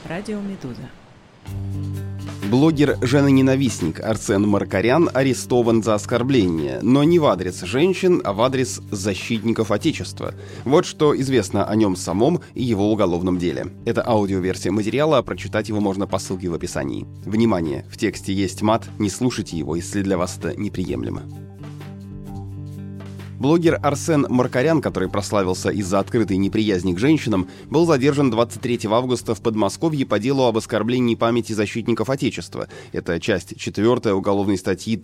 Радио Медуза. Блогер-женоненавистник Арсен Маркарян арестован за оскорбление, но не в адрес женщин, а в адрес защитников Отечества. Вот что известно о нем самом и его уголовном деле. Это аудиоверсия материала, прочитать его можно по ссылке в описании. Внимание, в тексте есть мат, не слушайте его, если для вас это неприемлемо. Блогер Арсен Маркарян, который прославился из-за открытой неприязни к женщинам, был задержан 23 августа в Подмосковье по делу об оскорблении памяти защитников Отечества. Это часть 4 уголовной статьи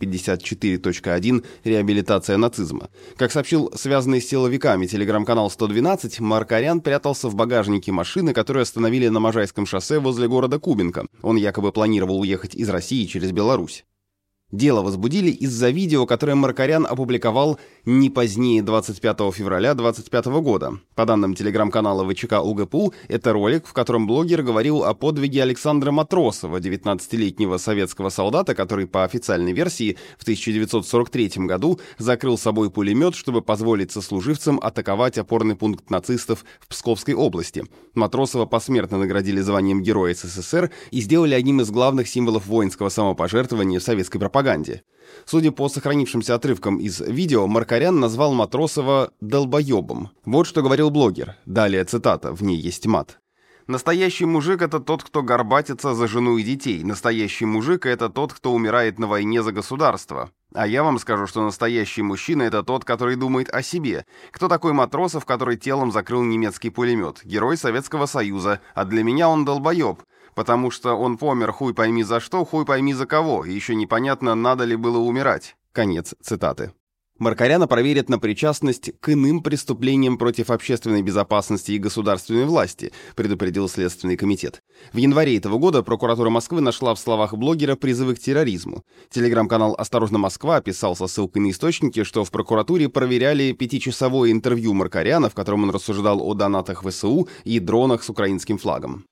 354.1 «Реабилитация нацизма». Как сообщил связанный с силовиками телеграм-канал 112, Маркарян прятался в багажнике машины, которую остановили на Можайском шоссе возле города Кубинка. Он якобы планировал уехать из России через Беларусь. Дело возбудили из-за видео, которое Маркарян опубликовал не позднее 25 февраля 2025 года. По данным телеграм-канала ВЧК УГПУ, это ролик, в котором блогер говорил о подвиге Александра Матросова, 19-летнего советского солдата, который, по официальной версии, в 1943 году закрыл собой пулемет, чтобы позволить сослуживцам атаковать опорный пункт нацистов в Псковской области. Матросова посмертно наградили званием Героя СССР и сделали одним из главных символов воинского самопожертвования в советской пропаганде. Судя по сохранившимся отрывкам из видео, Маркарян назвал Матросова «долбоебом». Вот что говорил блогер. Далее цитата, в ней есть мат. «Настоящий мужик — это тот, кто горбатится за жену и детей. Настоящий мужик — это тот, кто умирает на войне за государство. А я вам скажу, что настоящий мужчина — это тот, который думает о себе. Кто такой Матросов, который телом закрыл немецкий пулемет? Герой Советского Союза. А для меня он долбоеб. Потому что он помер хуй пойми за что, хуй пойми за кого. И еще непонятно, надо ли было умирать». Конец цитаты. Маркаряна проверят на причастность к иным преступлениям против общественной безопасности и государственной власти, предупредил Следственный комитет. В январе этого года прокуратура Москвы нашла в словах блогера призывы к терроризму. Телеграм-канал «Осторожно, Москва» писал со ссылкой на источники, что в прокуратуре проверяли 5-часовое интервью Маркаряна, в котором он рассуждал о донатах ВСУ и дронах с украинским флагом.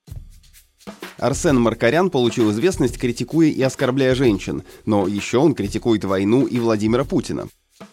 Арсен Маркарян получил известность, критикуя и оскорбляя женщин, но еще он критикует войну и Владимира Путина.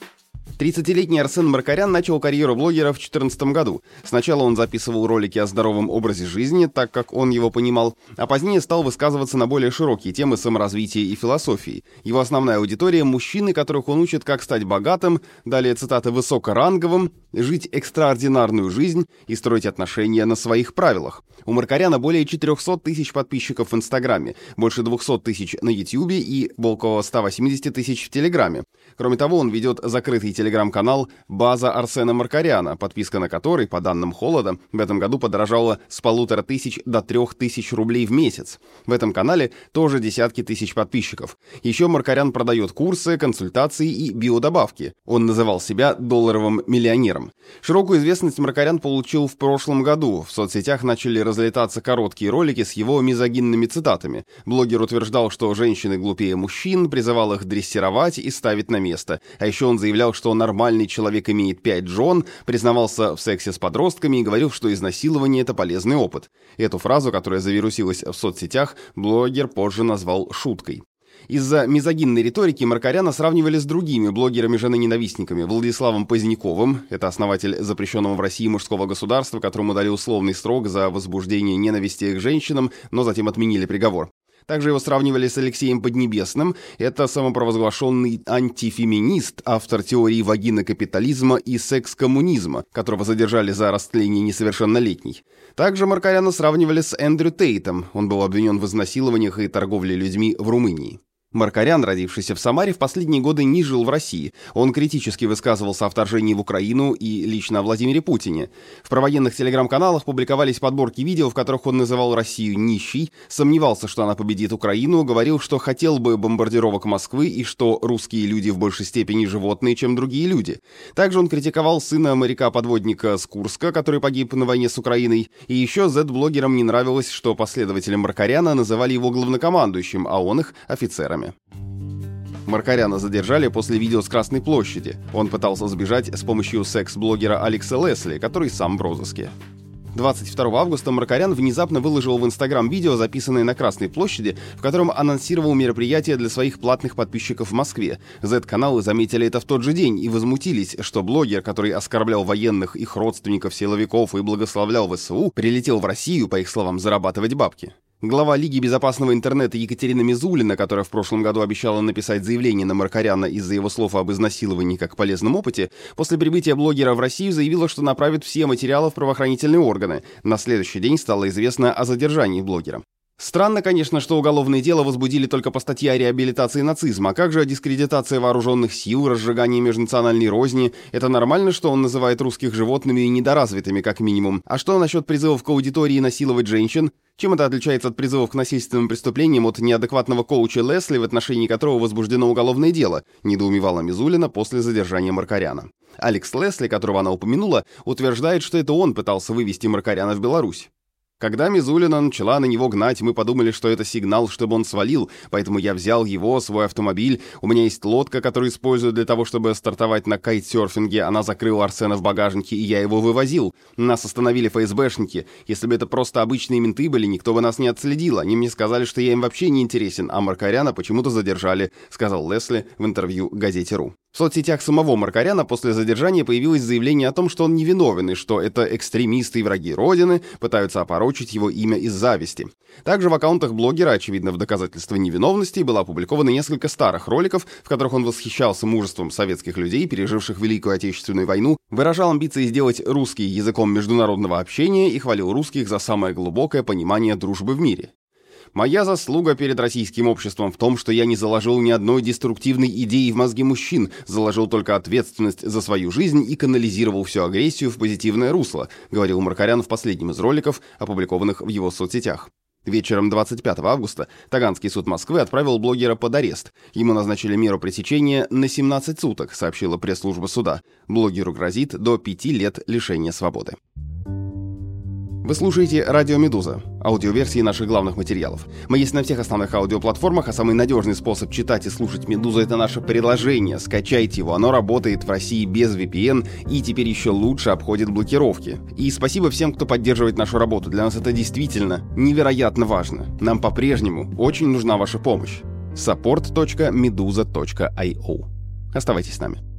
30-летний Арсен Маркарян начал карьеру блогера в 2014 году. Сначала он записывал ролики о здоровом образе жизни, так как он его понимал, а позднее стал высказываться на более широкие темы саморазвития и философии. Его основная аудитория – мужчины, которых он учит, как стать богатым, далее цитата, высокоранговым, жить экстраординарную жизнь и строить отношения на своих правилах. У Маркаряна более 400 тысяч подписчиков в Инстаграме, больше 200 тысяч на Ютьюбе и около 180 тысяч в Телеграме. Кроме того, он ведет закрытый телеграм-канал «База Арсена Маркаряна», подписка на который, по данным Холода, в этом году подорожала с 1500 до 3000 рублей в месяц. В этом канале тоже десятки тысяч подписчиков. Еще Маркарян продает курсы, консультации и биодобавки. Он называл себя долларовым миллионером. Широкую известность Маркарян получил в прошлом году. В соцсетях начали разлетаться короткие ролики с его мизогинными цитатами. Блогер утверждал, что женщины глупее мужчин, призывал их дрессировать и ставить на место. А еще он заявлял, что нормальный человек имеет 5 жен, признавался в сексе с подростками и говорил, что изнасилование – это полезный опыт. Эту фразу, которая завирусилась в соцсетях, блогер позже назвал шуткой. Из-за мизогинной риторики Маркаряна сравнивали с другими блогерами-женоненавистниками: Владиславом Поздняковым, это основатель запрещенного в России мужского государства, которому дали условный срок за возбуждение ненависти к женщинам, но затем отменили приговор. Также его сравнивали с Алексеем Поднебесным, это самопровозглашенный антифеминист, автор теории вагинокапитализма и секс-коммунизма, которого задержали за растление несовершеннолетней. Также Маркаряна сравнивали с Эндрю Тейтом, он был обвинен в изнасилованиях и торговле людьми в Румынии. Маркарян, родившийся в Самаре, в последние годы не жил в России. Он критически высказывался о вторжении в Украину и лично о Владимире Путине. В провоенных телеграм-каналах публиковались подборки видео, в которых он называл Россию нищей, сомневался, что она победит Украину, говорил, что хотел бы бомбардировок Москвы и что русские люди в большей степени животные, чем другие люди. Также он критиковал сына моряка-подводника с Курска, который погиб на войне с Украиной. И еще Z-блогерам не нравилось, что последователи Маркаряна называли его главнокомандующим, а он их офицерами. Маркаряна задержали после видео с Красной площади. Он пытался сбежать с помощью секс-блогера Алекса Лесли, который сам в розыске. 22 августа Маркарян внезапно выложил в Инстаграм видео, записанное на Красной площади, в котором анонсировал мероприятие для своих платных подписчиков в Москве. Z-каналы заметили это в тот же день и возмутились, что блогер, который оскорблял военных, их родственников, силовиков и благословлял ВСУ, прилетел в Россию, по их словам, зарабатывать бабки. Глава Лиги безопасного интернета Екатерина Мизулина, которая в прошлом году обещала написать заявление на Маркаряна из-за его слов об изнасиловании как полезном опыте, после прибытия блогера в Россию заявила, что направит все материалы в правоохранительные органы. На следующий день стало известно о задержании блогера. Странно, конечно, что уголовное дело возбудили только по статье о реабилитации нацизма, а как же дискредитация вооруженных сил, разжигание межнациональной розни? Это нормально, что он называет русских животными и недоразвитыми, как минимум. А что насчет призывов к аудитории насиловать женщин? Чем это отличается от призывов к насильственным преступлениям от неадекватного коуча Лесли, в отношении которого возбуждено уголовное дело? Недоумевала Мизулина после задержания Маркаряна. Алекс Лесли, которого она упомянула, утверждает, что это он пытался вывести Маркаряна в Беларусь. Когда Мизулина начала на него гнать, мы подумали, что это сигнал, чтобы он свалил, поэтому я взял его, свой автомобиль. У меня есть лодка, которую использую для того, чтобы стартовать на кайтсерфинге. Она закрыла Арсена в багажнике, и я его вывозил. Нас остановили ФСБшники. Если бы это просто обычные менты были, никто бы нас не отследил. Они мне сказали, что я им вообще не интересен, а Маркаряна почему-то задержали, сказал Лесли в интервью газете «Ру». В соцсетях самого Маркаряна после задержания появилось заявление о том, что он невиновен и что это экстремисты и враги Родины пытаются опорочить его имя из зависти. Также в аккаунтах блогера, очевидно в доказательство невиновности, было опубликовано несколько старых роликов, в которых он восхищался мужеством советских людей, переживших Великую Отечественную войну, выражал амбиции сделать русский языком международного общения и хвалил русских за самое глубокое понимание дружбы в мире. Моя заслуга перед российским обществом в том, что я не заложил ни одной деструктивной идеи в мозги мужчин, заложил только ответственность за свою жизнь и канализировал всю агрессию в позитивное русло, говорил Маркарян в последнем из роликов, опубликованных в его соцсетях. Вечером 25 августа Таганский суд Москвы отправил блогера под арест. Ему назначили меру пресечения на 17 суток, сообщила пресс-служба суда. Блогеру грозит до 5 лет лишения свободы. Вы слушаете «Радио Медуза», аудиоверсии наших главных материалов. Мы есть на всех основных аудиоплатформах, а самый надежный способ читать и слушать «Медузу» — это наше приложение. Скачайте его, оно работает в России без VPN и теперь еще лучше обходит блокировки. И спасибо всем, кто поддерживает нашу работу. Для нас это действительно невероятно важно. Нам по-прежнему очень нужна ваша помощь. support.meduza.io. Оставайтесь с нами.